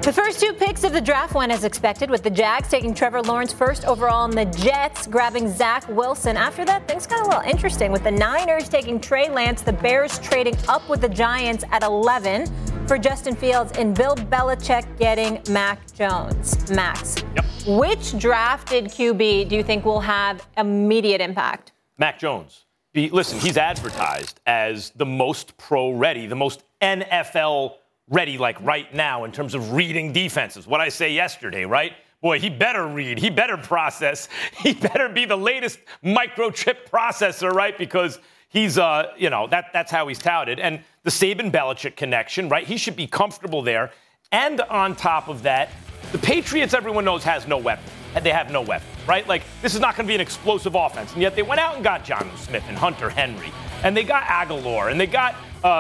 The first two picks of the draft went as expected, with the Jags taking Trevor Lawrence first overall and the Jets grabbing Zach Wilson. After that, things got a little interesting, with the Niners taking Trey Lance, the Bears trading up with the Giants at 11 for Justin Fields, and Bill Belichick getting Mac Jones. Max, Which drafted QB do you think will have immediate impact? Mac Jones. Listen, he's advertised as the most pro-ready, the most NFL ready, like right now, in terms of reading defenses. What I say yesterday, right? Boy, he better read. He better process. He better be the latest microchip processor, right? Because he's, that's how he's touted. And the Saban-Belichick connection, right? He should be comfortable there. And on top of that, the Patriots, everyone knows, has no weapon. And they have no weapon, right? Like, this is not going to be an explosive offense. And yet they went out and got Jonnu Smith and Hunter Henry. And they got Aguilar. And they got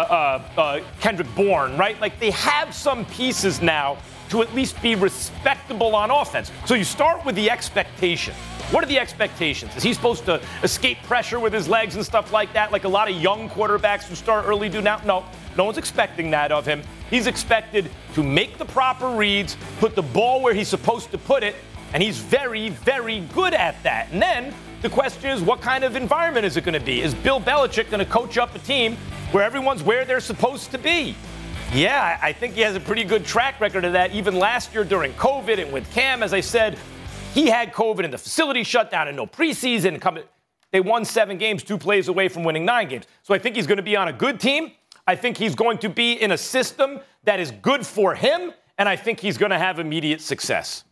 Kendrick Bourne, right? Like, they have some pieces now to at least be respectable on offense. So you start with the expectation. What are the expectations? Is he supposed to escape pressure with his legs and stuff like that, like a lot of young quarterbacks who start early do now? No one's expecting that of him. He's expected to make the proper reads, put the ball where he's supposed to put it, and he's very, very good at that. And then the question is, what kind of environment is it going to be? Is Bill Belichick going to coach up a team where everyone's where they're supposed to be? Yeah, I think he has a pretty good track record of that. Even last year during COVID and with Cam, as I said, he had COVID and the facility shut down and no preseason. They won 7 games, 2 plays away from winning 9 games. So I think he's going to be on a good team. I think he's going to be in a system that is good for him, and I think he's going to have immediate success.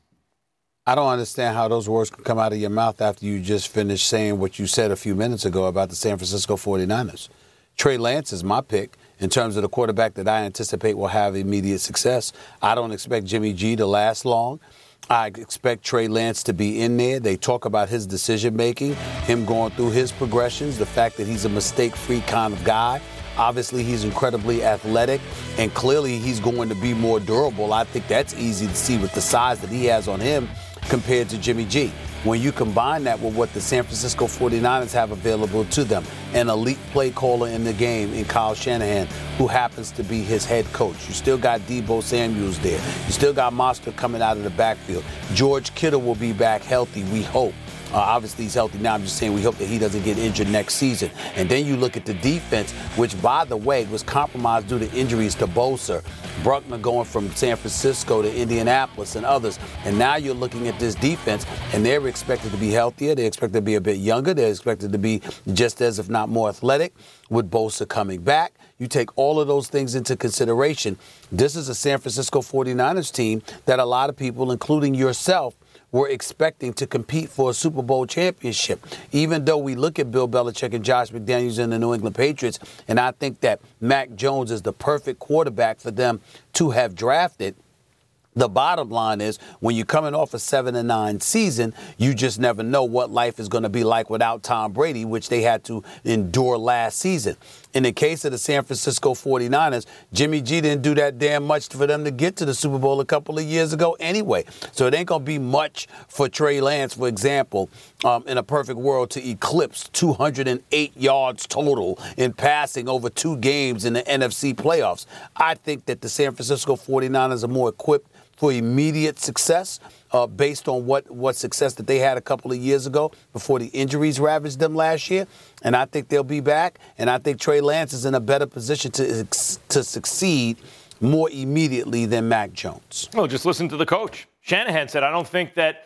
I don't understand how those words can come out of your mouth after you just finished saying what you said a few minutes ago about the San Francisco 49ers. Trey Lance is my pick in terms of the quarterback that I anticipate will have immediate success. I don't expect Jimmy G to last long. I expect Trey Lance to be in there. They talk about his decision-making, him going through his progressions, the fact that he's a mistake-free kind of guy. Obviously, he's incredibly athletic, and clearly he's going to be more durable. I think that's easy to see with the size that he has on him compared to Jimmy G. When you combine that with what the San Francisco 49ers have available to them, an elite play caller in the game in Kyle Shanahan, who happens to be his head coach. You still got Deebo Samuels there. You still got Monster coming out of the backfield. George Kittle will be back healthy, we hope. Obviously, he's healthy now. I'm just saying we hope that he doesn't get injured next season. And then you look at the defense, which, by the way, was compromised due to injuries to Bosa, Bruckner going from San Francisco to Indianapolis and others. And now you're looking at this defense, and they're expected to be healthier. They're expected to be a bit younger. They're expected to be just as, if not more, athletic, with Bosa coming back. You take all of those things into consideration. This is a San Francisco 49ers team that a lot of people, including yourself, were expecting to compete for a Super Bowl championship. Even though we look at Bill Belichick and Josh McDaniels and the New England Patriots, and I think that Mac Jones is the perfect quarterback for them to have drafted, the bottom line is, when you're coming off a 7-9 season, you just never know what life is going to be like without Tom Brady, which they had to endure last season. In the case of the San Francisco 49ers, Jimmy G didn't do that damn much for them to get to the Super Bowl a couple of years ago anyway. So it ain't going to be much for Trey Lance, for example, in a perfect world, to eclipse 208 yards total in passing over 2 games in the NFC playoffs. I think that the San Francisco 49ers are more equipped for immediate success based on what success that they had a couple of years ago before the injuries ravaged them last year. And I think they'll be back. And I think Trey Lance is in a better position to succeed more immediately than Mac Jones. Well, just listen to the coach. Shanahan said, I don't think that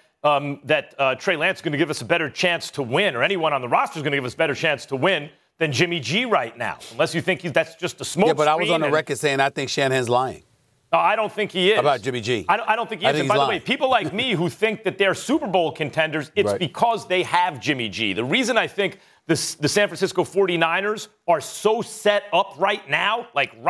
Trey Lance is going to give us a better chance to win, or anyone on the roster is going to give us a better chance to win than Jimmy G right now, unless you think that's just a smoke. Yeah, but I was on the record saying I think Shanahan's lying. No, I don't think he is. How about Jimmy G? I don't think he is. And by the way, people like me who think that they're Super Bowl contenders, it's because they have Jimmy G. The reason I think the San Francisco 49ers are so set up right now,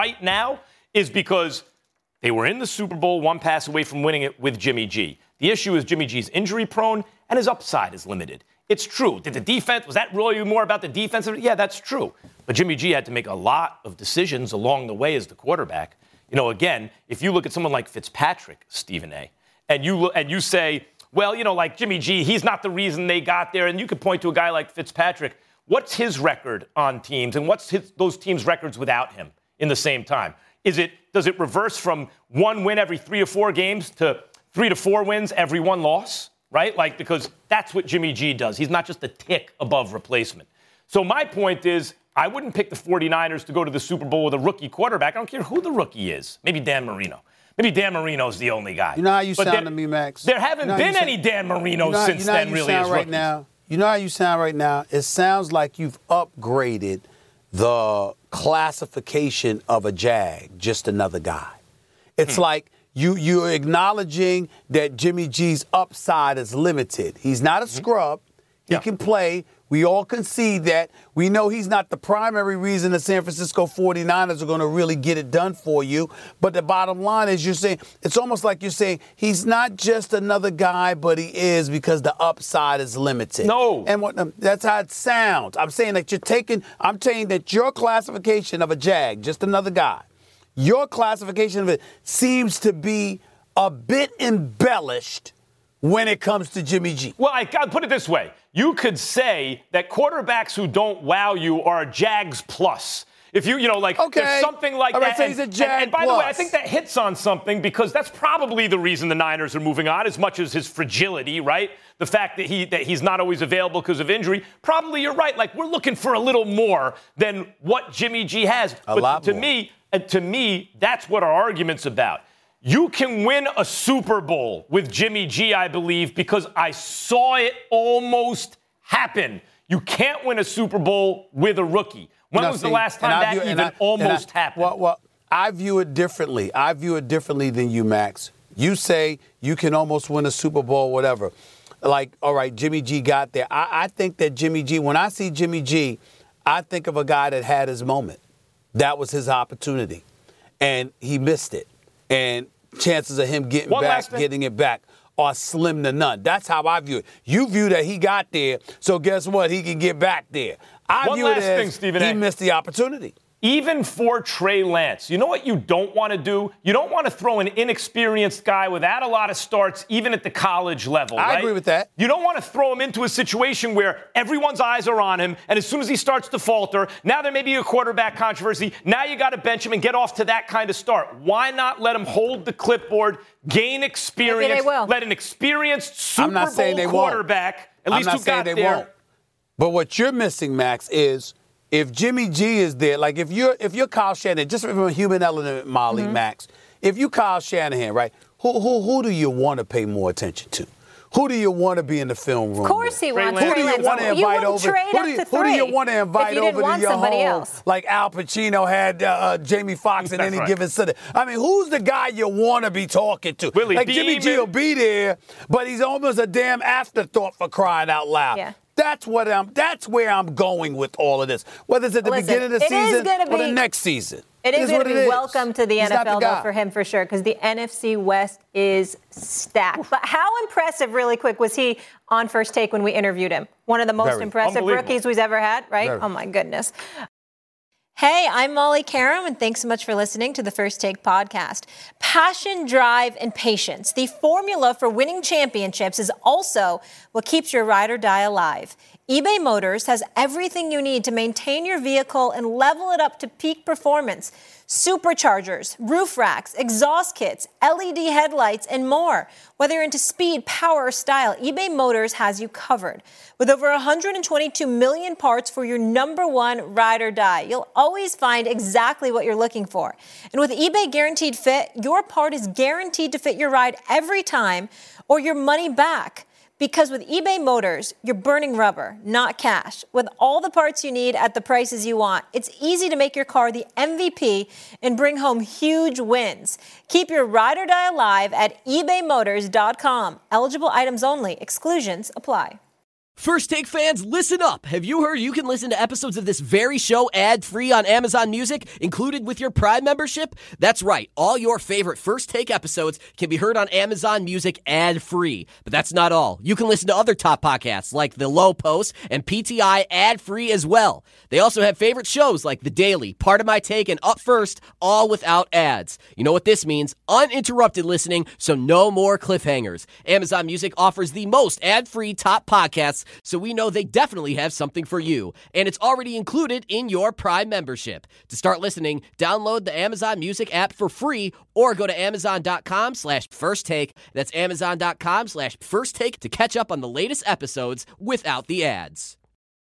is because they were in the Super Bowl, 1 pass away from winning it with Jimmy G. The issue is Jimmy G's injury prone and his upside is limited. It's true. Did the defense, was that really more about the defense? Yeah, that's true. But Jimmy G had to make a lot of decisions along the way as the quarterback. You know, again, if you look at someone like Fitzpatrick, Stephen A., and you say, well, you know, like Jimmy G, he's not the reason they got there, and you could point to a guy like Fitzpatrick. What's his record on teams, and what's those teams' records without him in the same time? Does it reverse from 1 win every 3 or 4 games to 3 to 4 wins every 1 loss, right? Like, because that's what Jimmy G does. He's not just a tick above replacement. So my point is, I wouldn't pick the 49ers to go to the Super Bowl with a rookie quarterback. I don't care who the rookie is. Maybe Dan Marino. Maybe Dan Marino's the only guy. You know how you sound to me, Max? There haven't been any Dan Marinos since then, really, as rookies. You know how you sound right now? It sounds like you've upgraded the classification of a Jag, just another guy. It's like you're acknowledging that Jimmy G's upside is limited. He's not a scrub. He can play. We all concede that. We know he's not the primary reason the San Francisco 49ers are going to really get it done for you. But the bottom line is you're saying, it's almost like you're saying he's not just another guy, but he is because the upside is limited. No. And that's how it sounds. I'm saying that I'm saying that your classification of a Jag, just another guy, your classification of it seems to be a bit embellished when it comes to Jimmy G. Well, I got to put it this way. You could say that quarterbacks who don't wow you are Jags plus. If there's something like that. So he's a Jag and by plus. the way, I think that hits on something because that's probably the reason the Niners are moving on, as much as his fragility, right? The fact that he's not always available because of injury. Probably you're right. Like, we're looking for a little more than what Jimmy G has. To me, that's what our argument's about. You can win a Super Bowl with Jimmy G, I believe, because I saw it almost happen. You can't win a Super Bowl with a rookie. When was the last time that almost happened? Well, I view it differently. I view it differently than you, Max. You say you can almost win a Super Bowl, whatever. Like, all right, Jimmy G got there. I think that Jimmy G, when I see Jimmy G, I think of a guy that had his moment. That was his opportunity. And he missed it. And chances of him getting it back are slim to none. That's how I view it. You view that he got there, so guess what? He can get back there. I view it as he missed the opportunity. Even for Trey Lance, you know what you don't want to do? You don't want to throw an inexperienced guy without a lot of starts, even at the college level, right? I agree with that. You don't want to throw him into a situation where everyone's eyes are on him, and as soon as he starts to falter, now there may be a quarterback controversy. Now you got to bench him and get off to that kind of start. Why not let him hold the clipboard, gain experience, Maybe they will. let an experienced Super Bowl quarterback, at least who got there. Won't. But what you're missing, Max, is if Jimmy G is there, like if you're Kyle Shanahan, just from a human element, Molly, Max, if you Kyle Shanahan, right, who do you want to pay more attention to? Who do you want to be in the film room? Of course he wants Who do you want to invite over? Who do you want to invite over to your home? Else. Like Al Pacino had Jamie Foxx in any given Sunday. I mean, who's the guy you want to be talking to? Jimmy G will be there, but he's almost a damn afterthought, for crying out loud. Yeah. That's where I'm going with all of this. Whether it's at the beginning of the season or the next season. It is going to be welcome to the NFL, though, for him, for sure, because the NFC West is stacked. But how impressive, really quick, was he on First Take when we interviewed him? One of the most impressive rookies we've ever had, right? Oh, my goodness. Hey, I'm Molly Karam, and thanks so much for listening to the First Take podcast. Passion, drive, and patience. The formula for winning championships is also what keeps your ride or die alive. eBay Motors has everything you need to maintain your vehicle and level it up to peak performance. Superchargers, roof racks, exhaust kits, LED headlights, and more. Whether you're into speed, power, or style, eBay Motors has you covered. With over 122 million parts for your number one ride or die, you'll always find exactly what you're looking for. And with eBay Guaranteed Fit, your part is guaranteed to fit your ride every time or your money back. Because with eBay Motors, you're burning rubber, not cash. With all the parts you need at the prices you want, it's easy to make your car the MVP and bring home huge wins. Keep your ride or die alive at ebaymotors.com. Eligible items only. Exclusions apply. First Take fans, listen up. Have you heard you can listen to episodes of this very show ad-free on Amazon Music, included with your Prime membership? That's right. All your favorite First Take episodes can be heard on Amazon Music ad-free. But that's not all. You can listen to other top podcasts like The Low Post and PTI ad-free as well. They also have favorite shows like The Daily, Part of My Take, and Up First, all without ads. You know what this means? Uninterrupted listening, so no more cliffhangers. Amazon Music offers the most ad-free top podcasts us, so we know they definitely have something for you. And it's already included in your Prime membership. To start listening, download the Amazon Music app for free or go to amazon.com/firsttake. That's amazon.com/firsttake to catch up on the latest episodes without the ads.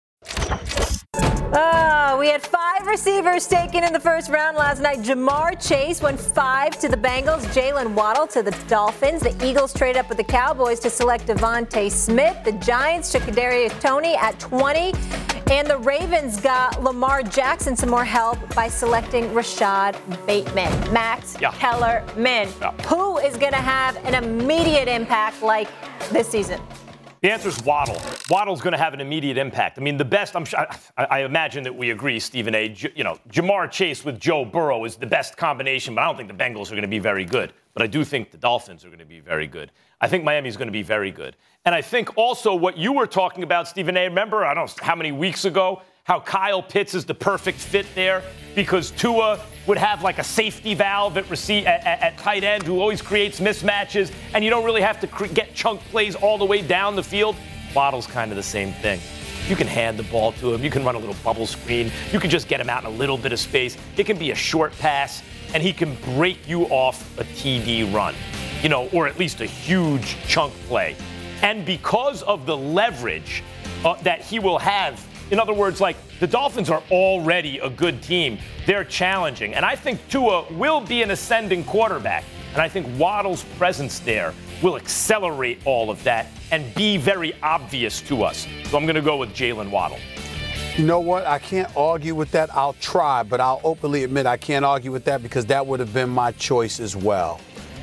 We had 5 receivers taken in the first round last night. Jamar Chase went 5 to the Bengals. Jalen Waddle to the Dolphins. The Eagles traded up with the Cowboys to select Devontae Smith. The Giants took Kadarius Toney at 20. And the Ravens got Lamar Jackson some more help by selecting Rashad Bateman. Max Kellerman. Who is going to have an immediate impact like this season? The answer is Waddle. Waddle's going to have an immediate impact. I mean, the best, I imagine that we agree, Stephen A. Jamar Chase with Joe Burrow is the best combination, but I don't think the Bengals are going to be very good. But I do think the Dolphins are going to be very good. I think Miami's going to be very good. And I think also what you were talking about, Stephen A., remember, I don't know how many weeks ago, how Kyle Pitts is the perfect fit there because Tua would have like a safety valve at tight end who always creates mismatches, and you don't really have to get chunk plays all the way down the field. Waddle's kind of the same thing. You can hand the ball to him. You can run a little bubble screen. You can just get him out in a little bit of space. It can be a short pass, and he can break you off a TD run, or at least a huge chunk play. And because of the leverage that he will have, in other words, like the Dolphins are already a good team. They're challenging. And I think Tua will be an ascending quarterback. And I think Waddle's presence there will accelerate all of that and be very obvious to us. So I'm going to go with Jalen Waddle. You know what? I can't argue with that. I'll try, but I'll openly admit I can't argue with that because that would have been my choice as well.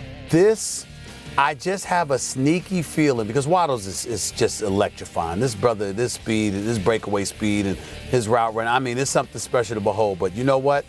I just have a sneaky feeling because Waddles is just electrifying. This brother, this speed, this breakaway speed, and his route run. I mean, it's something special to behold. But you know what?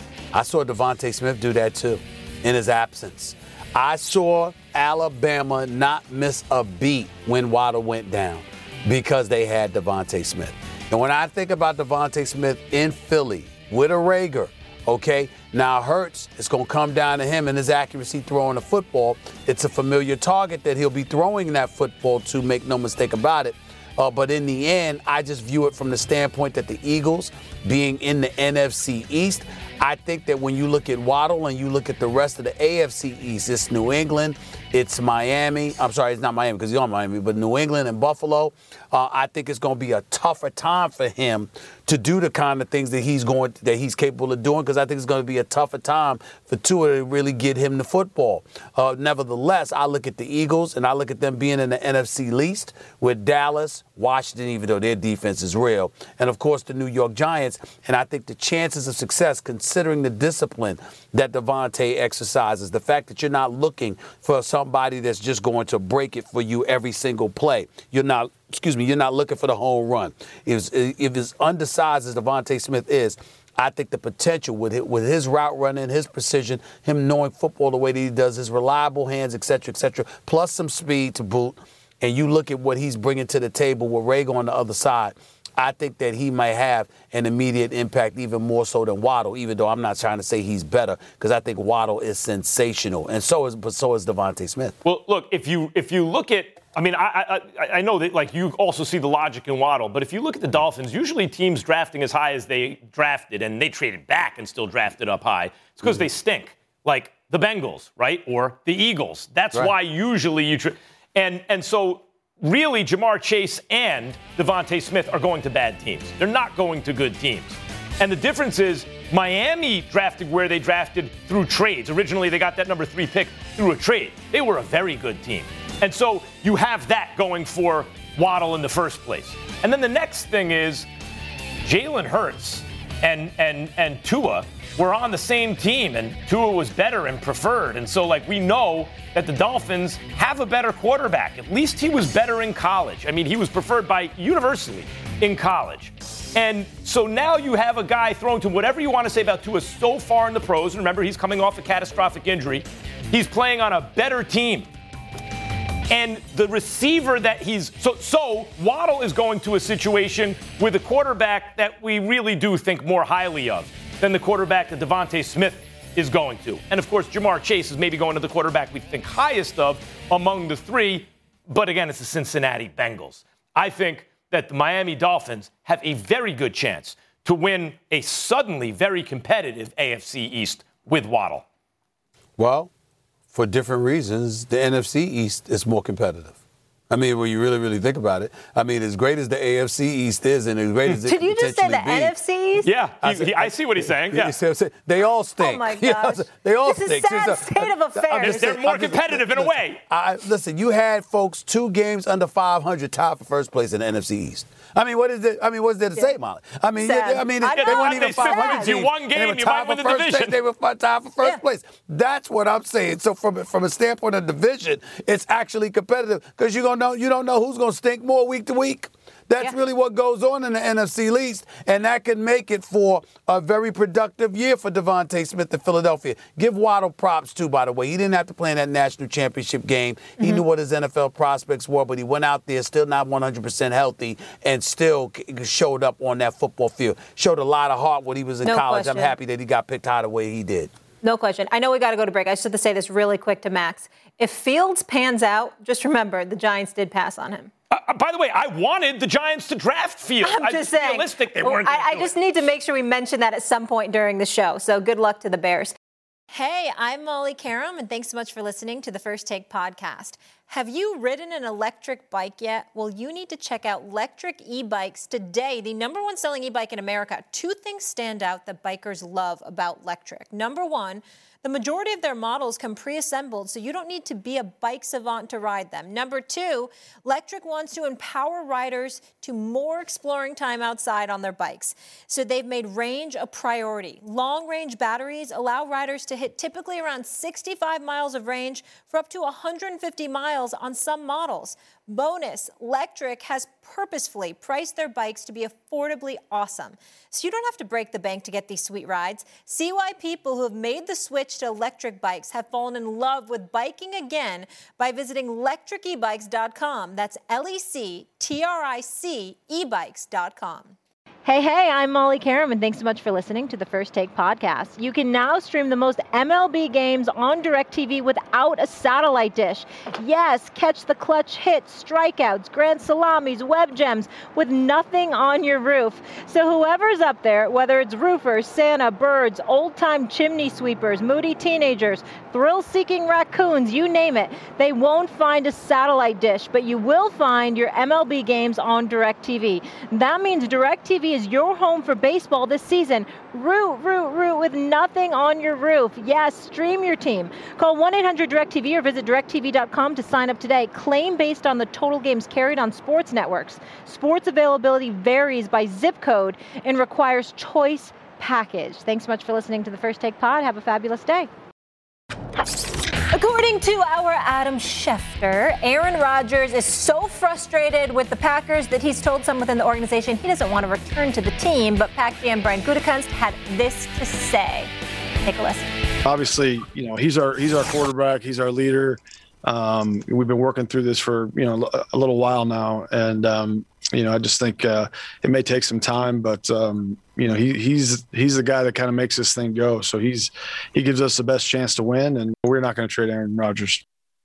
I saw Devontae Smith do that too in his absence. I saw Alabama not miss a beat when Waddle went down because they had Devontae Smith. And when I think about Devontae Smith in Philly with a Rager, okay, now Hurts, it's going to come down to him and his accuracy throwing the football. It's a familiar target that he'll be throwing that football to, make no mistake about it. But in the end, I just view it from the standpoint that the Eagles, being in the NFC East, I think that when you look at Waddle and you look at the rest of the AFC East, it's New England, it's Miami. I'm sorry, it's not Miami because he's on Miami, but New England and Buffalo. I think it's going to be a tougher time for him to do the kind of things that he's capable of doing because I think it's going to be a tougher time for Tua to really get him the football. Nevertheless, I look at the Eagles and I look at them being in the NFC least with Dallas, Washington, even though their defense is real, and of course the New York Giants. And I think the chances of success, considering the discipline that Devontae exercises, the fact that you're not looking for somebody that's just going to break it for you every single play. You're not looking for the home run. If as undersized as Devontae Smith is, I think the potential with his route running, his precision, him knowing football the way that he does, his reliable hands, et cetera, plus some speed to boot, and you look at what he's bringing to the table with Rager on the other side, I think that he might have an immediate impact even more so than Waddle, even though I'm not trying to say he's better because I think Waddle is sensational, and so is Devontae Smith. Well, look, if you look at, I mean, I know that like you also see the logic in Waddle, but if you look at the Dolphins, usually teams drafting as high as they drafted and they traded back and still drafted up high, it's because they stink, like the Bengals, right, or the Eagles. That's right. Why usually you and so. Really, Jamar Chase and Devontae Smith are going to bad teams. They're not going to good teams. And the difference is Miami drafted where they drafted through trades. Originally, they got that number 3 pick through a trade. They were a very good team. And so you have that going for Waddle in the first place. And then the next thing is Jalen Hurts and Tua were on the same team, and Tua was better and preferred. And so, like, we know that the Dolphins have a better quarterback. At least he was better in college. I mean, he was preferred by universally in college. And so now you have a guy thrown to whatever you want to say about Tua so far in the pros. And remember, he's coming off a catastrophic injury. He's playing on a better team. And the receiver that so Waddle is going to a situation with a quarterback that we really do think more highly of than the quarterback that Devontae Smith is going to. And, of course, Jamar Chase is maybe going to the quarterback we think highest of among the three. But, again, it's the Cincinnati Bengals. I think that the Miami Dolphins have a very good chance to win a suddenly very competitive AFC East with Waddle? Well, for different reasons, the NFC East is more competitive. I mean, when you really, really think about it, I mean, as great as the AFC East is and as great as it Did you just say the NFC East? Yeah, I see what he's saying. Yeah. They all stink. Oh, my gosh. They all this stink. This is sad state of affairs. They're more competitive in a way. Listen, you had folks 2 games under 500 tied for first place in the NFC East. I mean, what is it? I mean, what's there to say, Molly? I mean, Sad. They weren't even 500 teams. You won game, you might win the division. They were tied for first place. That's what I'm saying. So from a standpoint of division, it's actually competitive because you don't know who's going to stink more week to week. That's really what goes on in the NFC East, and that can make it for a very productive year for Devontae Smith in Philadelphia. Give Waddle props, too, by the way. He didn't have to play in that national championship game. He knew what his NFL prospects were, but he went out there still not 100% healthy and still showed up on that football field. Showed a lot of heart when he was in college. Question. I'm happy that he got picked high the way he did. No question. I know we got to go to break. I just have to say this really quick to Max. If Fields pans out, just remember the Giants did pass on him. By the way, I wanted the Giants to draft Fields. I'm just saying. Realistic, they weren't. I just need to make sure we mention that at some point during the show. So good luck to the Bears. Hey, I'm Molly Karam, and thanks so much for listening to the First Take podcast. Have you ridden an electric bike yet? Well, you need to check out Lectric E-Bikes today, the #1 selling e-bike in America. 2 things stand out that bikers love about Lectric. Number 1, the majority of their models come pre-assembled, so you don't need to be a bike savant to ride them. Number 2, Lectric wants to empower riders to more exploring time outside on their bikes. So they've made range a priority. Long-range batteries allow riders to hit typically around 65 miles of range for up to 150 miles on some models. Bonus, Lectric has purposefully priced their bikes to be affordably awesome. So you don't have to break the bank to get these sweet rides. See why people who have made the switch to electric bikes have fallen in love with biking again by visiting lectricebikes.com. That's LECTRIC ebikes.com. Hey, I'm Molly Karam, and thanks so much for listening to the First Take podcast. You can now stream the most MLB games on DirecTV without a satellite dish. Yes, catch the clutch hits, strikeouts, grand salamis, web gems with nothing on your roof. So whoever's up there, whether it's roofers, Santa, birds, old-time chimney sweepers, moody teenagers, thrill-seeking raccoons, you name it, they won't find a satellite dish, but you will find your MLB games on DirecTV. That means DirecTV is your home for baseball this season. Root with nothing on your roof. Yes, stream your team. Call 1-800-DirecTV or visit DirecTV.com to sign up today. Claim based on the total games carried on sports networks. Sports availability varies by zip code and requires choice package. Thanks so much for listening to the First Take Pod. Have a fabulous day. According to our Adam Schefter, Aaron Rodgers is so frustrated with the Packers that he's told some within the organization he doesn't want to return to the team. But Pack GM Brian Gutekunst had this to say. Take a listen. Obviously, he's our quarterback. He's our leader. We've been working through this for a little while now, and I just think it may take some time, but he's the guy that kind of makes this thing go. So he gives us the best chance to win, and we're not going to trade Aaron Rodgers.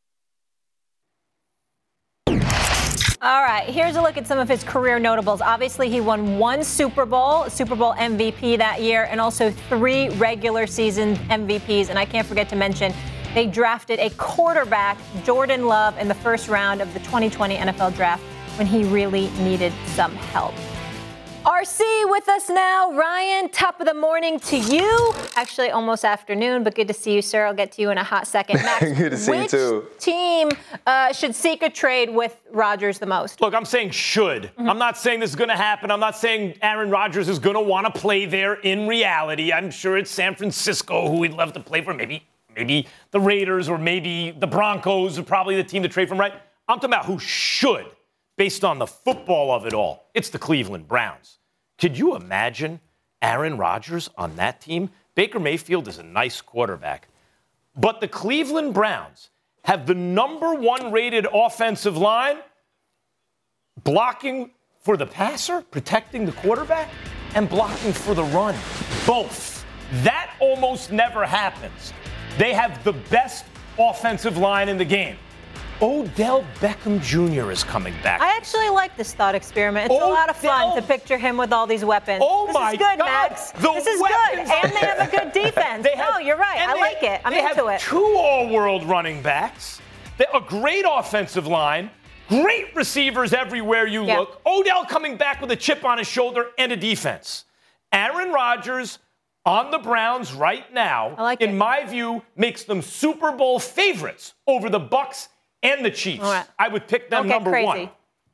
All right, here's a look at some of his career notables. Obviously, he won 1 Super Bowl MVP that year, and also 3 regular season MVPs. And I can't forget to mention, they drafted a quarterback, Jordan Love, in the first round of the 2020 NFL Draft when he really needed some help. RC with us now. Ryan, top of the morning to you. Actually, almost afternoon, but good to see you, sir. I'll get to you in a hot second. Max, good to see you, too. Which team should seek a trade with Rodgers the most? Look, I'm saying should. Mm-hmm. I'm not saying this is going to happen. I'm not saying Aaron Rodgers is going to want to play there in reality. I'm sure it's San Francisco who he'd love to play for. Maybe the Raiders or maybe the Broncos are probably the team to trade from, right? I'm talking about who should, based on the football of it all. It's the Cleveland Browns. Could you imagine Aaron Rodgers on that team? Baker Mayfield is a nice quarterback. But the Cleveland Browns have the #1 rated offensive line, blocking for the passer, protecting the quarterback, and blocking for the run. Both. That almost never happens. They have the best offensive line in the game. Odell Beckham Jr. is coming back. I actually like this thought experiment. It's a lot of fun to picture him with all these weapons. Oh this my is good, God. Max. This is weapons. good. And they have a good defense. No, you're right. I like it. I'm into it. They have 2 all-world running backs, a great offensive line, great receivers everywhere you look. Odell coming back with a chip on his shoulder and a defense. Aaron Rodgers on the Browns right now, in my view, makes them Super Bowl favorites over the Bucs and the Chiefs. Right. I would pick them number crazy. 1.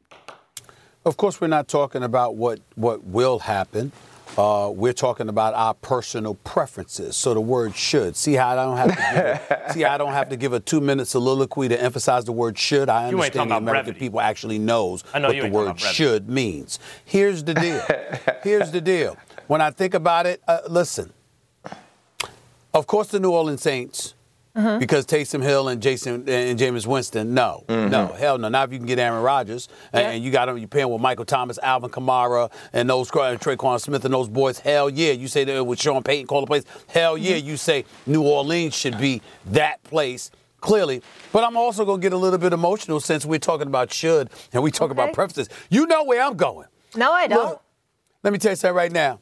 Of course, we're not talking about what will happen. We're talking about our personal preferences. So the word should. See how I don't have to give a 2-minute soliloquy to emphasize the word should. I understand the American people actually knows what the word should means. Here's the deal. When I think about it, listen. Of course, the New Orleans Saints. Because Taysom Hill and Jameis Winston, no, hell no. Now if you can get Aaron Rodgers and you got him, you're paying with Michael Thomas, Alvin Kamara, and those Traquan Smith and those boys, hell yeah. You say that with Sean Payton call the place, hell yeah. You say New Orleans should be that place. Clearly, but I'm also going to get a little bit emotional since we're talking about should and we talk about preferences. You know where I'm going. No, I don't. Look, let me tell you something right now.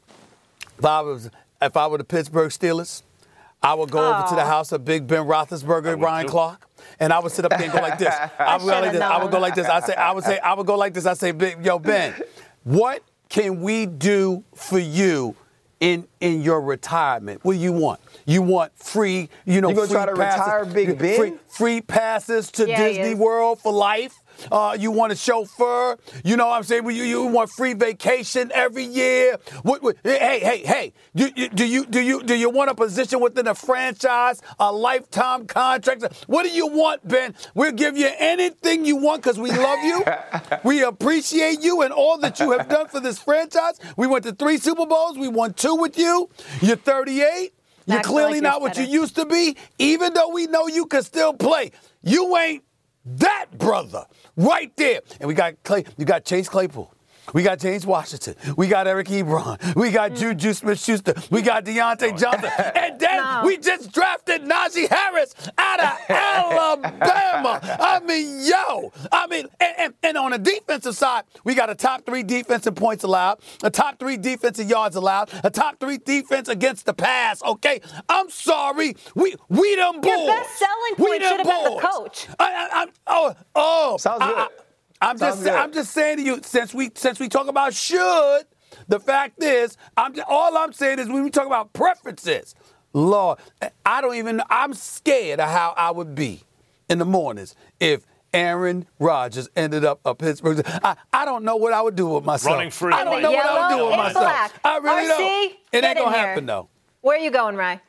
If I were the Pittsburgh Steelers, I would go over to the house of Big Ben Roethlisberger and Ryan Clark, and I would sit up there and go like this. I would go like this. I would go like this. I say, yo, Ben, what can we do for you in your retirement? What do you want? You want free, you gonna free try to passes, retire Big Ben? Free passes to Disney World for life. You want a chauffeur? You know what I'm saying? You want free vacation every year? Hey! Do you want a position within a franchise, a lifetime contract? What do you want, Ben? We'll give you anything you want because we love you. We appreciate you and all that you have done for this franchise. We went to 3 Super Bowls. We won 2 with you. You're 38. You're clearly not what you used to be, even though we know you can still play. You ain't that brother right there. And we got you got Chase Claypool. We got James Washington. We got Eric Ebron. We got Juju Smith-Schuster. We got Deontay Johnson. And then we just drafted Najee Harris out of Alabama. And on the defensive side, we got a top 3 defensive points allowed, a top 3 defensive yards allowed, a top 3 defense against the pass, okay? I'm sorry. We them boys. Your best selling point should have been the coach. Sounds good. I'm just saying to you, since we talk about should, the fact is, all I'm saying is when we talk about preferences, Lord, I'm scared of how I would be in the mornings if Aaron Rodgers ended up a Pittsburgh. I don't know what I would do with myself. Running free. I don't know what I would do with myself. Black. I really don't. It ain't going to happen, here. though. Where are you going, Ray?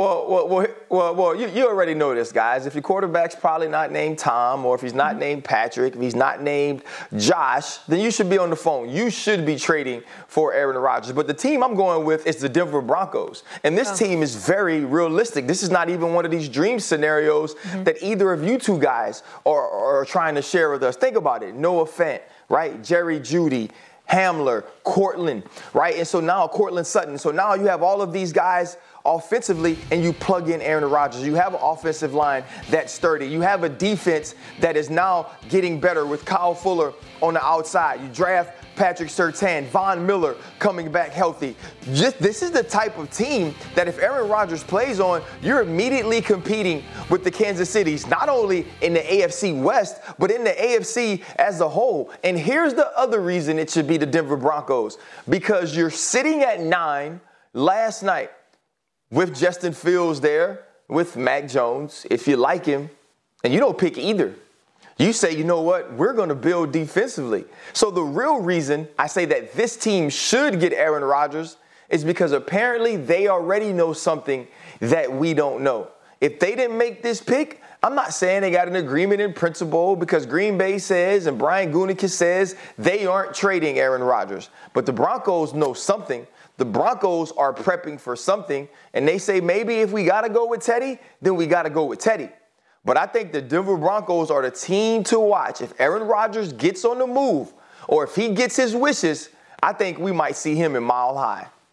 Well, you already know this, guys. If your quarterback's probably not named Tom, or if he's not named Patrick, if he's not named Josh, then you should be on the phone. You should be trading for Aaron Rodgers. But the team I'm going with is the Denver Broncos. And this team is very realistic. This is not even one of these dream scenarios that either of you two guys are trying to share with us. Think about it. Noah Fant, right? Jerry Jeudy, Hamler, Cortland, right? And so now Cortland Sutton. So now you have all of these guys offensively, and you plug in Aaron Rodgers. You have an offensive line that's sturdy. You have a defense that is now getting better with Kyle Fuller on the outside. You draft Patrick Surtain, Von Miller coming back healthy. This is the type of team that if Aaron Rodgers plays on, you're immediately competing with the Kansas Cities, not only in the AFC West, but in the AFC as a whole. And here's the other reason it should be the Denver Broncos, because you're sitting at 9 last night with Justin Fields there, with Mac Jones, if you like him, and you don't pick either. You say, you know what, we're going to build defensively. So the real reason I say that this team should get Aaron Rodgers is because apparently they already know something that we don't know. If they didn't make this pick, I'm not saying they got an agreement in principle, because Green Bay says and Brian Gutekunst says they aren't trading Aaron Rodgers. But the Broncos know something. The Broncos are prepping for something, and they say maybe if we got to go with Teddy, then we got to go with Teddy. But I think the Denver Broncos are the team to watch. If Aaron Rodgers gets on the move, or if he gets his wishes, I think we might see him in Mile High.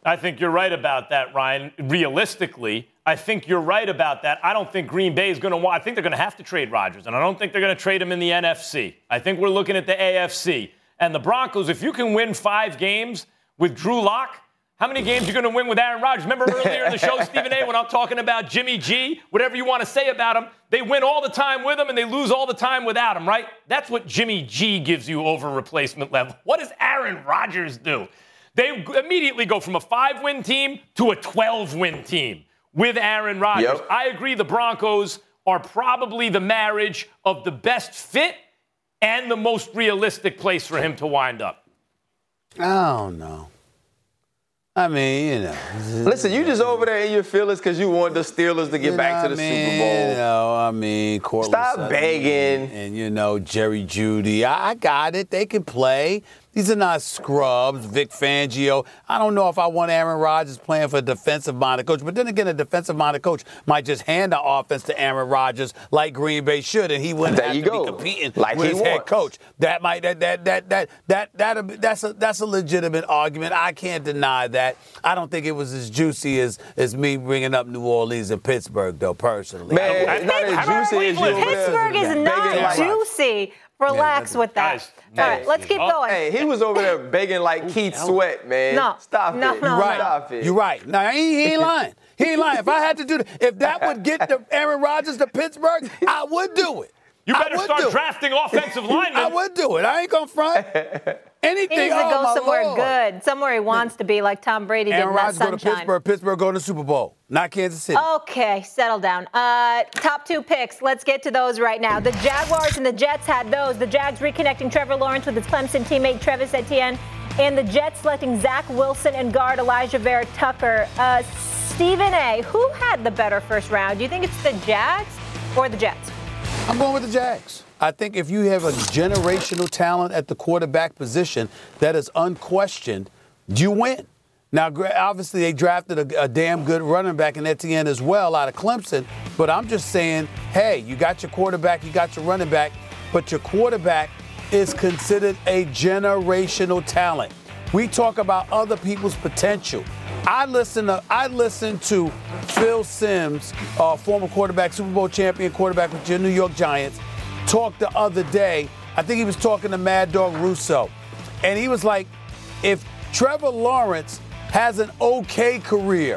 I think you're right about that, Ryan. Realistically, I think you're right about that. I don't think Green Bay is going to want. I think they're going to have to trade Rodgers, and I don't think they're going to trade him in the NFC. I think we're looking at the AFC. And the Broncos, if you can win 5 games with Drew Lock, how many games are you going to win with Aaron Rodgers? Remember earlier in the show, Stephen A., when I'm talking about Jimmy G, whatever you want to say about him, they win all the time with him and they lose all the time without him, right? That's what Jimmy G gives you over replacement level. What does Aaron Rodgers do? They immediately go from a 5-win team to a 12-win team with Aaron Rodgers. Yep. I agree the Broncos are probably the marriage of the best fit and the most realistic place for him to wind up. I don't know. I mean, you know. Listen, you just over there in your feelings because you want the Steelers to get back to the Super Bowl. You know, I mean, Cortland Stop Sutton begging. And, you know, Jerry Jeudy. I got it. They can play. These are not scrubs. Vic Fangio. I don't know if I want Aaron Rodgers playing for a defensive-minded coach. But then again, a defensive-minded coach might just hand the offense to Aaron Rodgers like Green Bay should, and he wouldn't have to be competing like with his head wants. coach. That's a legitimate argument. I can't deny that. I don't think it was as juicy as me bringing up New Orleans and Pittsburgh, though, personally. Man, it's not as juicy as you over there. Pittsburgh is not juicy. Relax with that. Guys, all right, let's keep going. Hey, he was over there begging like Keith Sweat, man. No. Stop No, it. no, Right. Stop it. You're right. Now, he ain't lying. He ain't lying. If I had to do if that would get Aaron Rodgers to Pittsburgh, I would do it. You better start drafting offensive linemen. I would do it. I ain't going to front. Anything. He needs to go my somewhere Lord. good, somewhere he wants to be, like Tom Brady did Aaron in that Rodgers go to sunshine. Pittsburgh. Pittsburgh go to the Super Bowl, not Kansas City. Okay, settle down. Top 2 picks. Let's get to those right now. The Jaguars and the Jets had those. The Jags reconnecting Trevor Lawrence with his Clemson teammate Travis Etienne, and the Jets selecting Zach Wilson and guard Elijah Vera Tucker. Stephen A., who had the better first round? Do you think it's the Jags or the Jets? I'm going with the Jags. I think if you have a generational talent at the quarterback position that is unquestioned, you win. Now, obviously, they drafted a damn good running back in Etienne as well out of Clemson. But I'm just saying, hey, you got your quarterback, you got your running back, but your quarterback is considered a generational talent. We talk about other people's potential. I listened to Phil Simms, former quarterback, Super Bowl champion quarterback with your New York Giants, talk the other day. I think he was talking to Mad Dog Russo. And he was like, if Trevor Lawrence has an okay career,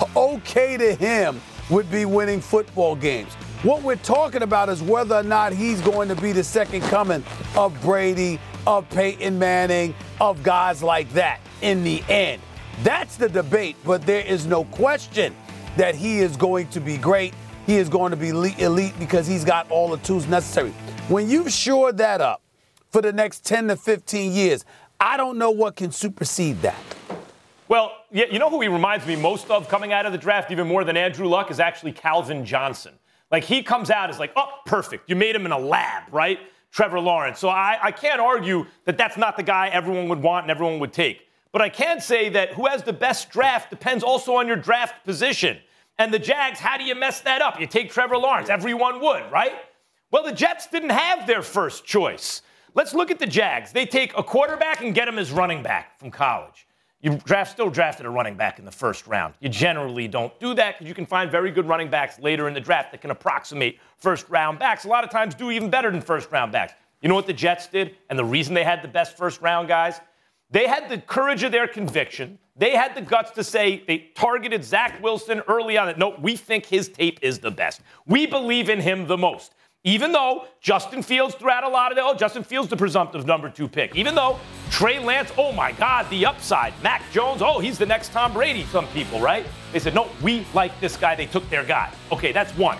okay to him would be winning football games. What we're talking about is whether or not he's going to be the second coming of Brady, of Peyton Manning, of guys like that in the end. That's the debate, but there is no question that he is going to be great. He is going to be elite because he's got all the tools necessary. When you've shored that up for the next 10 to 15 years, I don't know what can supersede that. Well, yeah, you know who he reminds me most of coming out of the draft, even more than Andrew Luck, is actually Calvin Johnson. Like, he comes out as like, oh, perfect. You made him in a lab, right? Trevor Lawrence. So I can't argue that that's not the guy everyone would want and everyone would take. But I can say that who has the best draft depends also on your draft position. And the Jags, how do you mess that up? You take Trevor Lawrence. Everyone would, right? Well, the Jets didn't have their first choice. Let's look at the Jags. They take a quarterback and get him as running back from college. You still drafted a running back in the first round. You generally don't do that because you can find very good running backs later in the draft that can approximate first-round backs. A lot of times do even better than first-round backs. You know what the Jets did? And the reason they had the best first-round guys? They had the courage of their conviction. They had the guts to say they targeted Zach Wilson early on. No, we think his tape is the best. We believe in him the most. Even though Justin Fields threw out a lot of Justin Fields the presumptive number 2 pick. Even though Trey Lance, oh my God, the upside. Mac Jones, oh, he's the next Tom Brady, some people, right? They said, no, we like this guy. They took their guy. Okay, that's 1.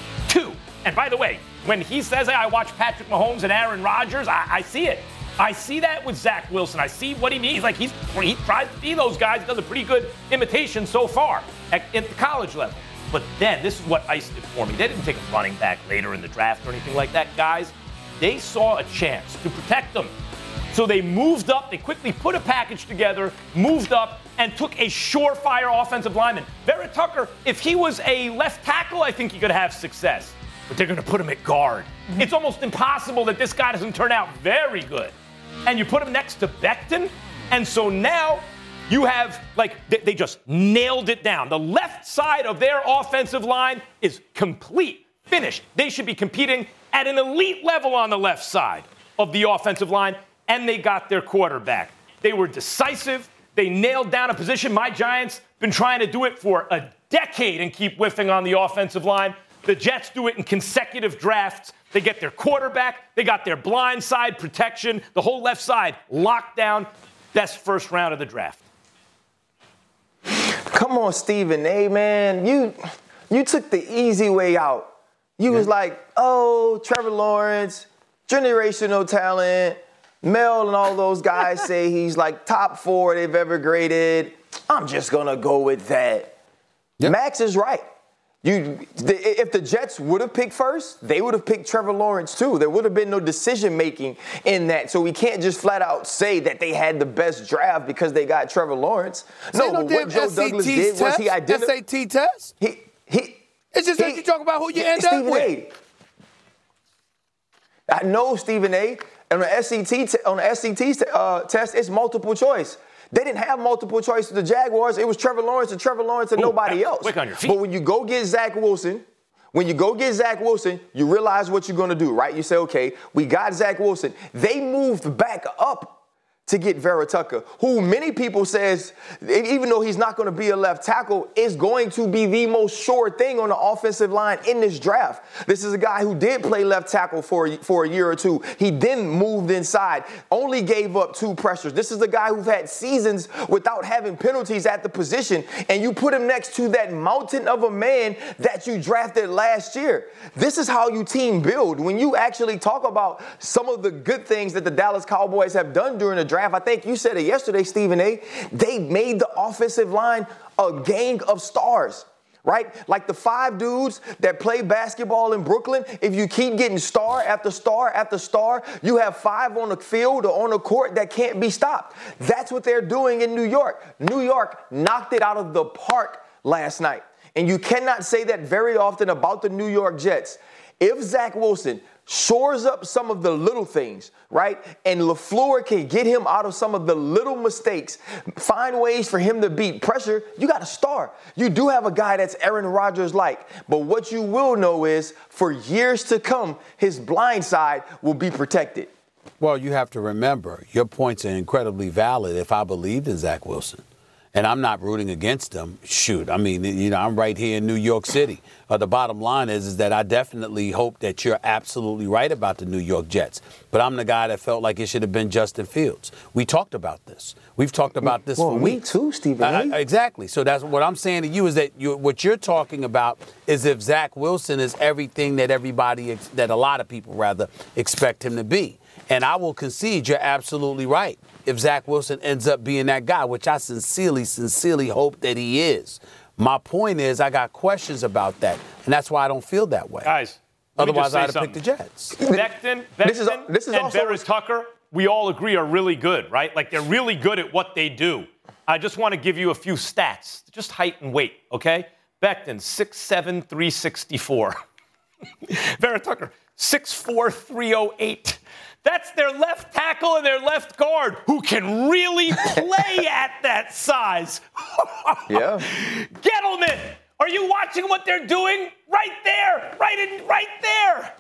2, and by the way, when he says, hey, I watch Patrick Mahomes and Aaron Rodgers, I see it. I see that with Zach Wilson. I see what he means. Like, he tries to be those guys. He does a pretty good imitation so far at the college level. But then, this is what iced it for me. They didn't take a running back later in the draft or anything like that. Guys, they saw a chance to protect them. So they moved up. They quickly put a package together, moved up, and took a surefire offensive lineman. Vera Tucker, if he was a left tackle, I think he could have success. But they're going to put him at guard. It's almost impossible that this guy doesn't turn out very good. And you put him next to Becton, and so now You have, they just nailed it down. The left side of their offensive line is complete, finished. They should be competing at an elite level on the left side of the offensive line, and they got their quarterback. They were decisive. They nailed down a position. My Giants been trying to do it for a decade and keep whiffing on the offensive line. The Jets do it in consecutive drafts. They get their quarterback. They got their blind side protection. The whole left side locked down. Best first round of the draft. Come on, Stephen A., man. You took the easy way out. You was like, oh, Trevor Lawrence, generational talent. Mel and all those guys say he's like top 4 they've ever graded. I'm just going to go with that. Yep. Max is right. If the Jets would have picked first, they would have picked Trevor Lawrence too. There would have been no decision-making in that. So we can't just flat out say that they had the best draft because they got Trevor Lawrence. No, but what Joe Douglas did was he identified. SAT test? It's just that you talk about who you end up with. I know, Stephen A. On the SAT test, it's multiple choice. They didn't have multiple choice to the Jaguars. It was Trevor Lawrence and nobody else. Quick on your feet. But when you go get Zach Wilson, you realize what you're going to do, right? You say, okay, we got Zach Wilson. They moved back up to get Vera Tucker, who many people says, even though he's not going to be a left tackle, is going to be the most sure thing on the offensive line in this draft. This is a guy who did play left tackle for a year or two. He then moved inside, only gave up 2 pressures. This is a guy who's had seasons without having penalties at the position, and you put him next to that mountain of a man that you drafted last year. This is how you team build. When you actually talk about some of the good things that the Dallas Cowboys have done during the draft, I think you said it yesterday, Stephen A. They made the offensive line a gang of stars, right? Like the 5 dudes that play basketball in Brooklyn. If you keep getting star after star after star, you have 5 on the field or on the court that can't be stopped. That's what they're doing in New York. New York knocked it out of the park last night. And you cannot say that very often about the New York Jets. If Zach Wilson shores up some of the little things, right, and LaFleur can get him out of some of the little mistakes, find ways for him to beat pressure, you got a star. You do have a guy that's Aaron Rodgers-like. But what you will know is for years to come, his blind side will be protected. Well, you have to remember, your points are incredibly valid if I believed in Zach Wilson. And I'm not rooting against them. Shoot, I mean, I'm right here in New York City. The bottom line is that I definitely hope that you're absolutely right about the New York Jets. But I'm the guy that felt like it should have been Justin Fields. We talked about this. We've talked about this for weeks. Me too, Stephen. Exactly. So that's what I'm saying to you is that what you're talking about is if Zach Wilson is everything that that a lot of people rather expect him to be. And I will concede you're absolutely right. If Zach Wilson ends up being that guy, which I sincerely hope that he is. My point is I got questions about that, and that's why I don't feel that way. Guys, otherwise I'd have picked the Jets. Becton and Vera Tucker, we all agree are really good, right? Like they're really good at what they do. I just want to give you a few stats, just height and weight, okay? Becton, 6'7", 364. Vera Tucker, 6'4", 308. That's their left tackle and their left guard who can really play at that size. Yeah. Gettleman, are you watching what they're doing? Right there, right there.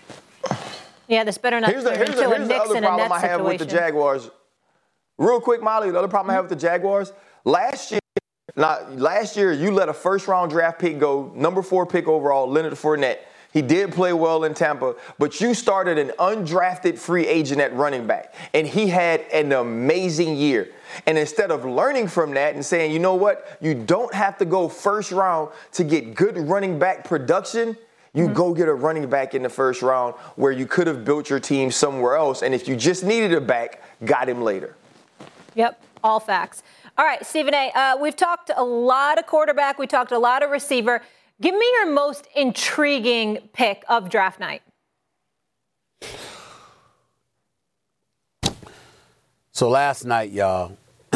Yeah, this better not turn into a Knicks in a Nets situation. Here's the other problem I have with the Jaguars. Real quick, Molly, the other problem I have with the Jaguars, last year you let a first-round draft pick go, number 4 pick overall, Leonard Fournette. He did play well in Tampa, but you started an undrafted free agent at running back, and he had an amazing year. And instead of learning from that and saying, you know what, you don't have to go first round to get good running back production, you go get a running back in the first round where you could have built your team somewhere else. And if you just needed a back, got him later. Yep, all facts. All right, Stephen A., we've talked a lot of quarterback. We talked a lot of receiver. Give me your most intriguing pick of draft night. So last night, y'all,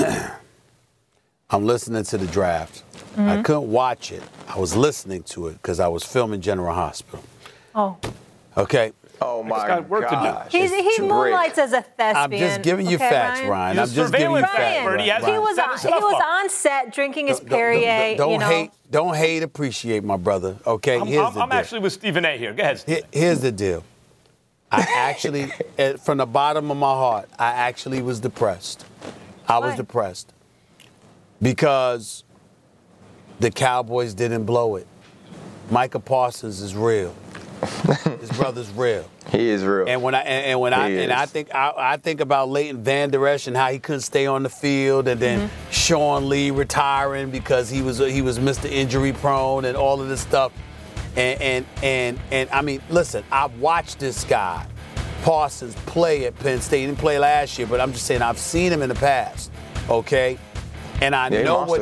I'm listening to the draft. I couldn't watch it. I was listening to it because I was filming General Hospital. Oh. Okay. Oh, my He's got work gosh. to do. He moonlights as a thespian. I'm just giving you okay, facts, Ryan. Ryan. He's I'm just giving you surveillance facts. expert. He has He was on set drinking his Perrier. Don't hate, appreciate, my brother. Okay, I'm actually with Stephen A. here. Go ahead, Steve. Here's the deal. I actually, from the bottom of my heart, I actually was depressed. I was depressed because the Cowboys didn't blow it. Micah Parsons is real. His brother's real. He is real. And I think about Leighton Vander Esch and how he couldn't stay on the field, and then Sean Lee retiring because he was Mr. Injury prone and all of this stuff. And I mean, listen, I've watched this guy, Parsons, play at Penn State. He didn't play last year, but I'm just saying I've seen him in the past. Okay, and I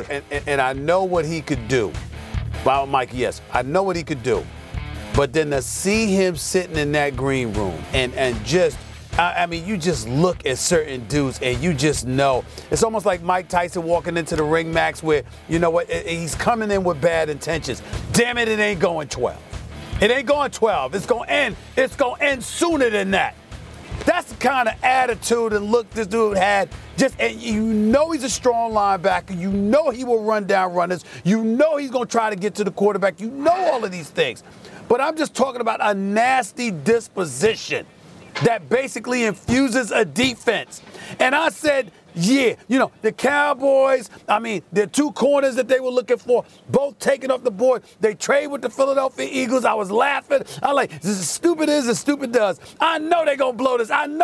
know what he could do. Well, Mike, yes, I know what he could do. But then to see him sitting in that green room and just, I mean, you just look at certain dudes and you just know. It's almost like Mike Tyson walking into the ring, Max, where, you know what, he's coming in with bad intentions. Damn it, it ain't going 12. It ain't going 12. It's going to end. It's going to end sooner than that. That's the kind of attitude and look this dude had. And you know he's a strong linebacker. You know he will run down runners. You know he's going to try to get to the quarterback. You know all of these things. But I'm just talking about a nasty disposition that basically infuses a defense. And I said, yeah, you know, the Cowboys, I mean, the two corners that they were looking for, both taken off the board. They trade with the Philadelphia Eagles. I was laughing. I like, this is stupid as stupid does. I know they're going to blow this. And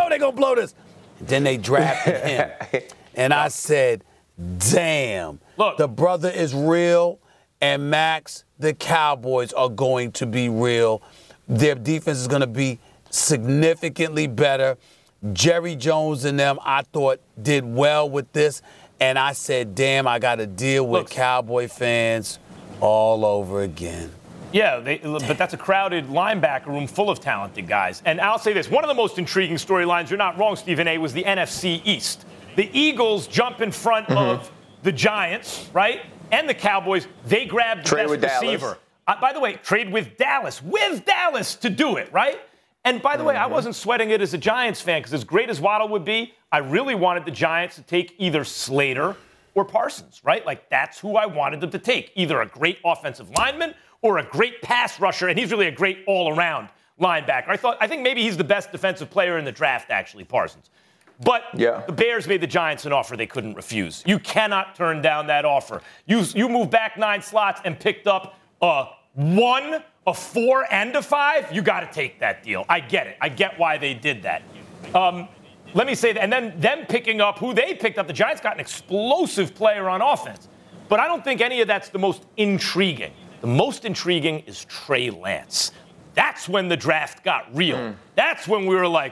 then they drafted him. And I said, damn, look, the brother is real. And Max, the Cowboys are going to be real. Their defense is going to be significantly better. Jerry Jones and them, I thought, did well with this. And I said, damn, I got to deal with Cowboy fans all over again. Yeah, but that's a crowded linebacker room full of talented guys. And I'll say this, one of the most intriguing storylines, you're not wrong, Stephen A., was the NFC East. The Eagles jump in front of the Giants, right? And the Cowboys, they grabbed the best receiver. By the way, trade with Dallas to do it, right? And by the way, I wasn't sweating it as a Giants fan because as great as Waddle would be, I really wanted the Giants to take either Slater or Parsons, right? Like that's who I wanted them to take, either a great offensive lineman or a great pass rusher, and he's really a great all-around linebacker. I think maybe he's the best defensive player in the draft, actually, Parsons. But the Bears made the Giants an offer they couldn't refuse. You cannot turn down that offer. You moved back 9 slots and picked up a 1, a 4, and a 5. You got to take that deal. I get it. I get why they did that. Let me say that. And then them picking up who they picked up, the Giants got an explosive player on offense. But I don't think any of that's the most intriguing. The most intriguing is Trey Lance. That's when the draft got real. That's when we were like,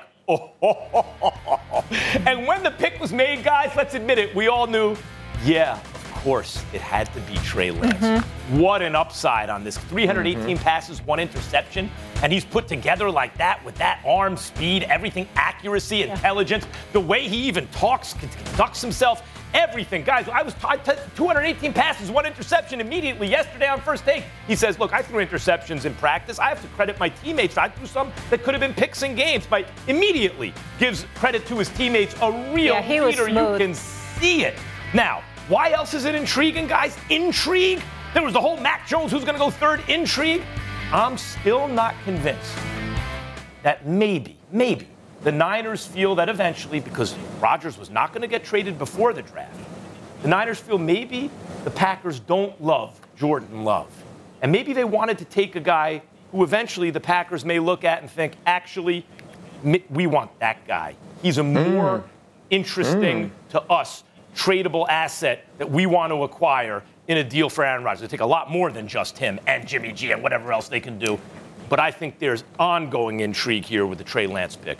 And when the pick was made, guys, let's admit it, we all knew, yeah, of course, it had to be Trey Lance. What an upside on this. 318 passes, 1 interception, and he's put together like that with that arm, speed, everything, accuracy, intelligence, the way he even talks, conducts himself, everything. Guys, I was 218 passes, 1 interception immediately yesterday on First Take. He says, look, I threw interceptions in practice. I have to credit my teammates. I threw some that could have been picks in games. But immediately gives credit to his teammates. A real leader. You can see it. Now, why else is it intriguing, guys? Intrigue? There was the whole Mac Jones who's going to go third intrigue. I'm still not convinced that maybe the Niners feel that eventually, because Rodgers was not going to get traded before the draft, the Niners feel maybe the Packers don't love Jordan Love. And maybe they wanted to take a guy who eventually the Packers may look at and think, actually, we want that guy. He's a more interesting to us tradable asset that we want to acquire in a deal for Aaron Rodgers. They take a lot more than just him and Jimmy G and whatever else they can do. But I think there's ongoing intrigue here with the Trey Lance pick.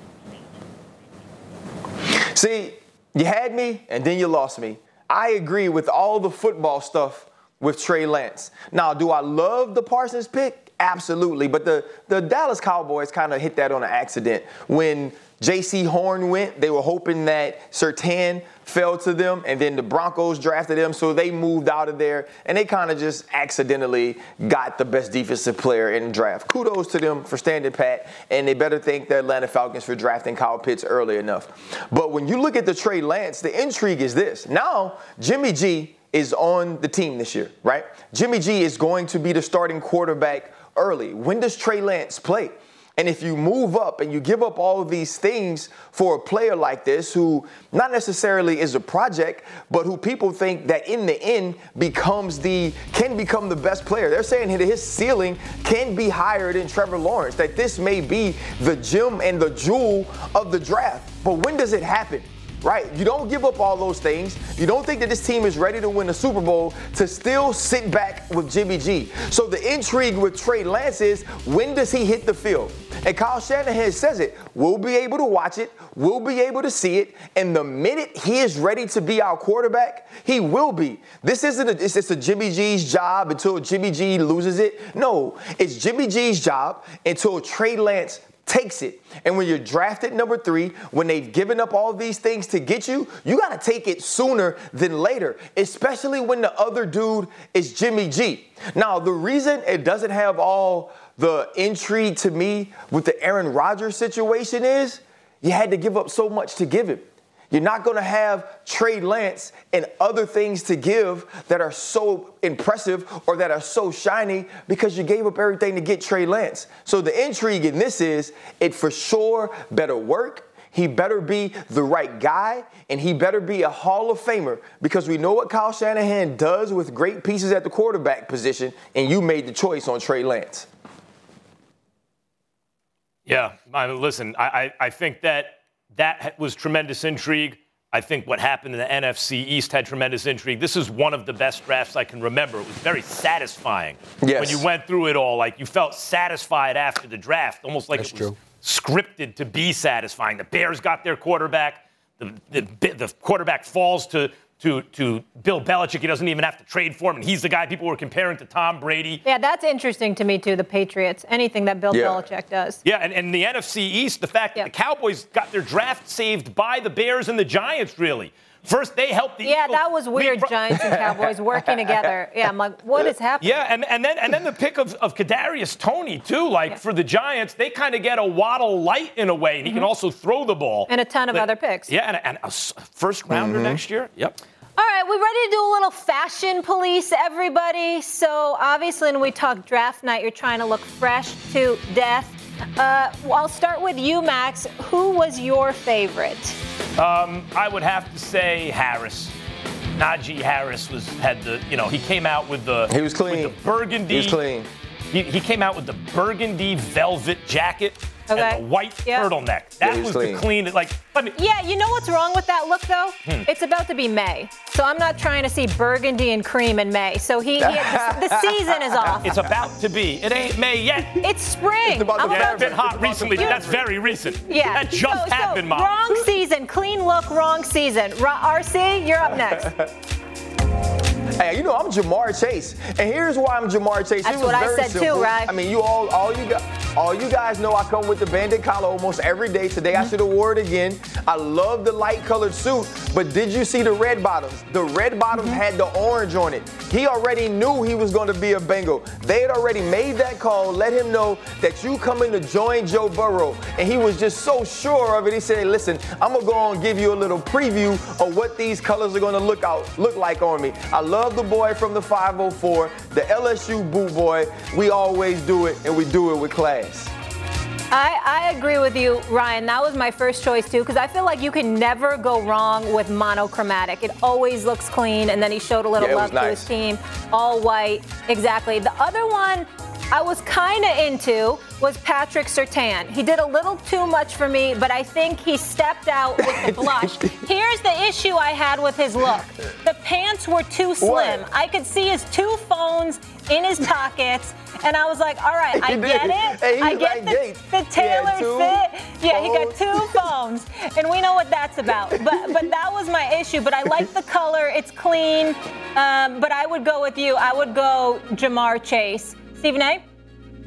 See, you had me and then you lost me. I agree with all the football stuff with Trey Lance. Now, do I love the Parsons pick? Absolutely. But the Dallas Cowboys kind of hit that on an accident. When J.C. Horn went, they were hoping that Surtain fell to them, and then the Broncos drafted him, so they moved out of there, and they kind of just accidentally got the best defensive player in the draft. Kudos to them for standing pat, and they better thank the Atlanta Falcons for drafting Kyle Pitts early enough. But when you look at the Trey Lance, the intrigue is this. Now, Jimmy G is on the team this year, right? Jimmy G is going to be the starting quarterback early. When does Trey Lance play? And if you move up and you give up all of these things for a player like this, who not necessarily is a project, but who people think that in the end can become the best player. They're saying that his ceiling can be higher than Trevor Lawrence, that this may be the gem and the jewel of the draft. But when does it happen? Right? You don't give up all those things. You don't think that this team is ready to win a Super Bowl to still sit back with Jimmy G. So the intrigue with Trey Lance is, when does he hit the field? And Kyle Shanahan says it. We'll be able to watch it. We'll be able to see it. And the minute he is ready to be our quarterback, he will be. This isn't it's a Jimmy G's job until Jimmy G loses it. No, it's Jimmy G's job until Trey Lance takes it. And when you're drafted number 3, when they've given up all these things to get you, you got to take it sooner than later, especially when the other dude is Jimmy G. Now, the reason it doesn't have all the intrigue to me with the Aaron Rodgers situation is you had to give up so much to give him. You're not going to have Trey Lance and other things to give that are so impressive or that are so shiny because you gave up everything to get Trey Lance. So the intrigue in this is it for sure better work. He better be the right guy, and he better be a Hall of Famer, because we know what Kyle Shanahan does with great pieces at the quarterback position, and you made the choice on Trey Lance. Yeah, listen, I think that was tremendous intrigue. I think what happened in the NFC East had tremendous intrigue. This is one of the best drafts I can remember. It was very satisfying when you went through it all. Like, you felt satisfied after the draft, almost like it was scripted to be satisfying. The Bears got their quarterback. The quarterback falls to Bill Belichick. He doesn't even have to trade for him, and he's the guy people were comparing to Tom Brady. Yeah, that's interesting to me, too, the Patriots, anything that Bill Belichick does. Yeah, and the NFC East, the fact that the Cowboys got their draft saved by the Bears and the Giants, really. First, they helped the Eagles. That was weird, Giants and Cowboys working together. Yeah, I'm like, what is happening? Yeah, and then the pick of Kadarius Toney, too. For the Giants, they kind of get a Waddle light in a way, and he can also throw the ball. And a ton of other picks. Yeah, and a first-rounder next year. Yep. All right, we ready to do a little fashion police, everybody? So, obviously, when we talk draft night, you're trying to look fresh to death. I'll start with you, Max. Who was your favorite? I would have to say Harris. Najee Harris he came out with the... He was clean. With the burgundy... He was clean. He came out with the burgundy velvet jacket and the white turtleneck. That was the clean. Yeah, you know what's wrong with that look, though? It's about to be May. So I'm not trying to see burgundy and cream in May. So the season is off. It's about to be. It ain't May yet. It's spring. It's been hot recently. That's very recent. Yeah. That just happened, Mom. Wrong season. Clean look, wrong season. RC, you're up next. Hey, I'm Jamar Chase, and here's why I'm Jamar Chase. That's what I said too, right? I mean, all you guys know I come with the bandit collar almost every day. Today I should have wore it again. I love the light colored suit, but did you see the red bottoms? The red bottoms had the orange on it. He already knew he was going to be a Bengal. They had already made that call, let him know that you coming to join Joe Burrow, and he was just so sure of it. He said, hey, listen, I'm going to go and give you a little preview of what these colors are going to look like on me. I love the boy from the 504, the LSU boot boy. We always do it, and we do it with class. I agree with you, Ryan. That was my first choice, too, because I feel like you can never go wrong with monochromatic. It always looks clean, and then he showed a little love to his team. All white, exactly. The other one I was kind of into was Patrick Surtain. He did a little too much for me, but I think he stepped out with the blush. Here's the issue I had with his look. The pants were too slim. What? I could see his 2 phones in his pockets, and I was like, all right, I get it. Hey, I get the tailored fit. Yeah, he got 2 phones, and we know what that's about. But that was my issue. But I like the color. It's clean. But I would go with you. I would go Jamar Chase. Stephen A?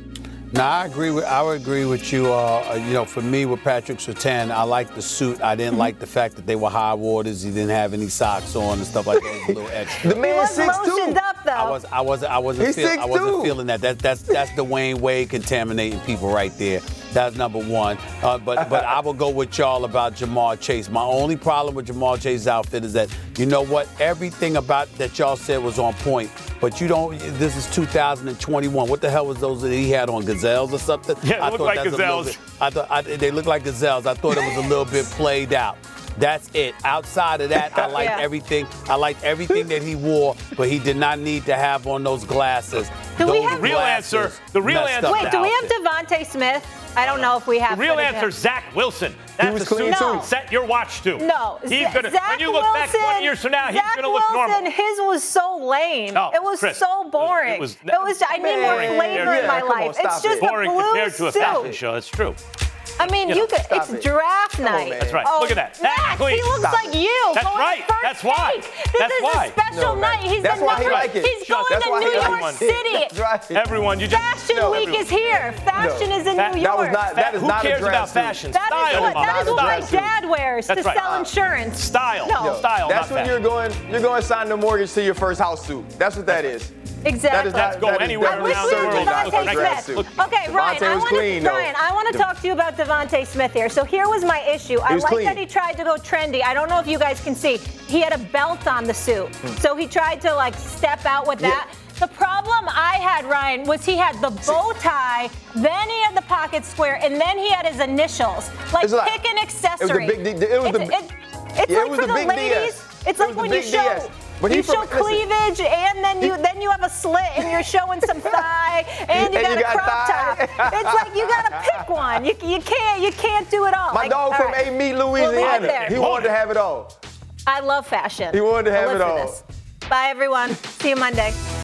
No, I would agree with you. For me, with Patrick Surtain, I like the suit. I didn't like the fact that they were high waters. He didn't have any socks on and stuff like that. It was a little extra. The man's 6'2". Motioned up though. I wasn't feeling that. That's Dwayne Wade contaminating people right there. That's number one. But I will go with y'all about Ja'Marr Chase. My only problem with Ja'Marr Chase's outfit is that, you know what? Everything about that y'all said was on point. But you don't. This is 2021. What the hell was those that he had on, gazelles or something? Yeah, they look like gazelles. They look like gazelles. I thought it was a little bit played out. That's it. Outside of that, I liked everything. I liked everything that he wore, but he did not need to have on those glasses. The real answer. Wait, do we have Devontae Smith? I don't know if we have. The real answer, Zach Wilson. That's was clean too. Set your watch to. No, he's gonna. Zach when you look back 20 years from now, he's gonna look normal. His was so lame. Oh, it was Chris, so boring. It was. I need more flavor in my life. It's just boring a blue compared to a fashion suit. show. That's true. I mean, it's draft night. That's right. Oh, Look at that. Max, he looks like you. That's right. That's why. This is a special night. He's That's why he like it. He's going to New York City. Everyone, you just Fashion Week is here. Fashion is in New York. That is who not a cares draft about suit. fashion? That is what my Style. dad wears to sell insurance. Style. No. Style. That's not when fashion. you're going to sign the mortgage to your first house suit. That's what that is. Exactly. Let's go anywhere I wish around we the had world. Devontae Smith. Okay, Ryan, I want to talk to you about Devontae Smith here. So here was my issue. I like that he tried to go trendy. I don't know if you guys can see. He had a belt on the suit. So he tried to step out with that. The problem I had, Ryan, was he had the bow tie, then he had the pocket square, and then he had his initials. Pick an accessory. It's like for the ladies. It's like when you show cleavage, and then you have a slit, and you're showing some thigh, and you got a crop top. It's like you got to pick one. You can't do it all. My dog from A Meat, Louisiana. He wanted to have it all. I love fashion. He wanted to have it all. Bye, everyone. See you Monday.